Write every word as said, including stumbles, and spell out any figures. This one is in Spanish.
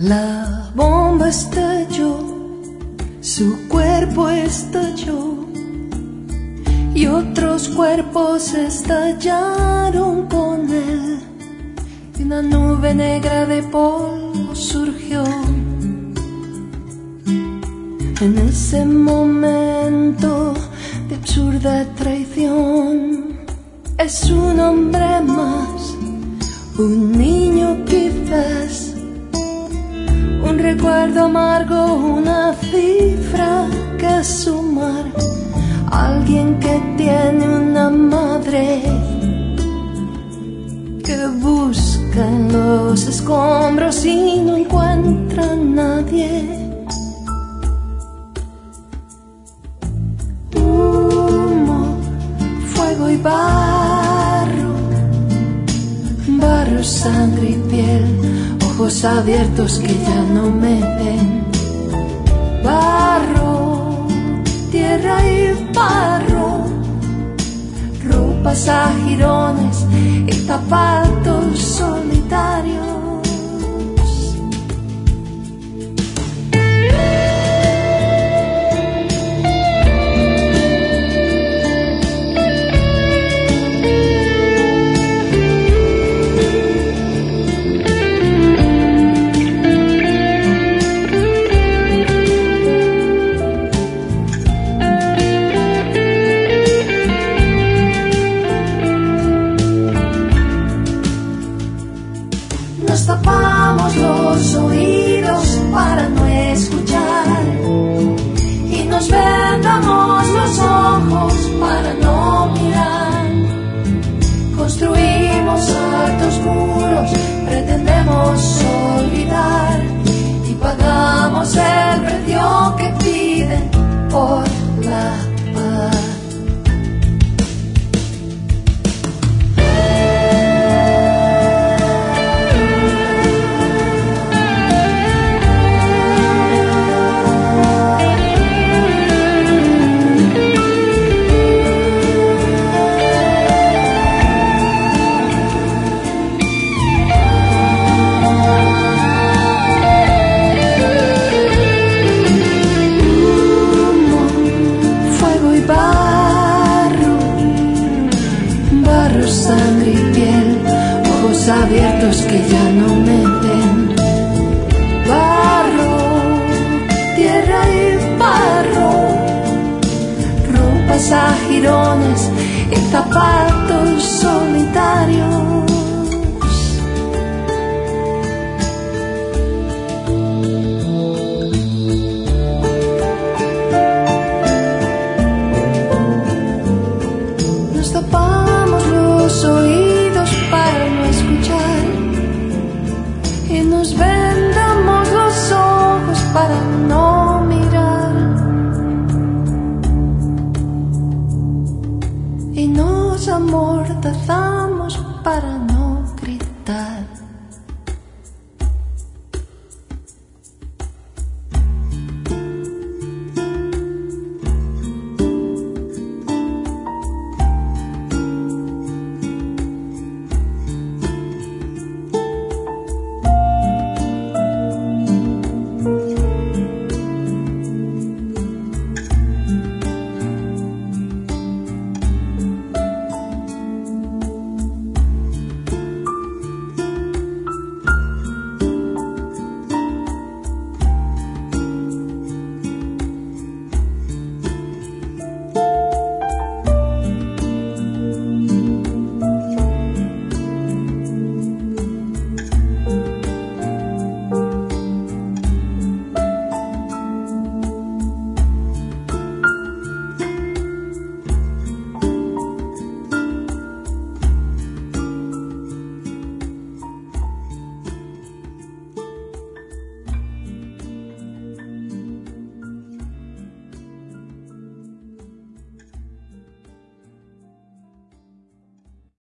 La bomba estalló, su cuerpo estalló y otros cuerpos estallaron con él. Y una nube negra de polvo surgió. En ese momento de absurda traición, es un hombre más, un niño quizás, un recuerdo amargo, una cifra que sumar. Alguien que tiene una madre que busca en los escombros y no encuentra a nadie. Humo, fuego y barro, barro, sangre y piel, ojos abiertos que ya no me ven. Barro, tierra y barro, ropas a jirones y zapatos solitarios. Nos tapamos los oídos para no escuchar y nos vendamos los ojos para no mirar. Construimos altos muros, pretendemos olvidar y pagamos el precio que piden por la paz. Sangre y piel, ojos abiertos que ya no me ven. Barro, tierra y barro, ropas a jirones y zapatos